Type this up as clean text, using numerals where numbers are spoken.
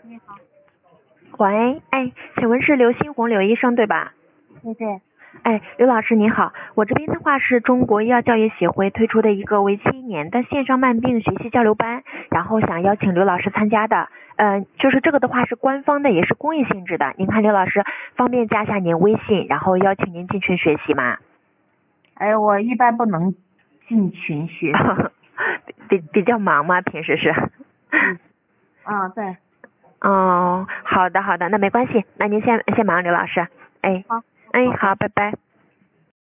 你好。 喂，请问是刘新红刘医生对吧？ 对对。 刘老师你好，我这边的话是中国医药教育协会推出的一个为期1年的线上慢病学习交流班，然后想邀请刘老师参加的。就是这个的话是官方的，也是公益性质的。您看刘老师方便加下您微信，然后邀请您进群学习吗？ 我一般不能进群学习。 比较忙吗？平时是？ 对。 哦，好的，那没关系，那您先忙，刘老师。 好。 好，拜拜。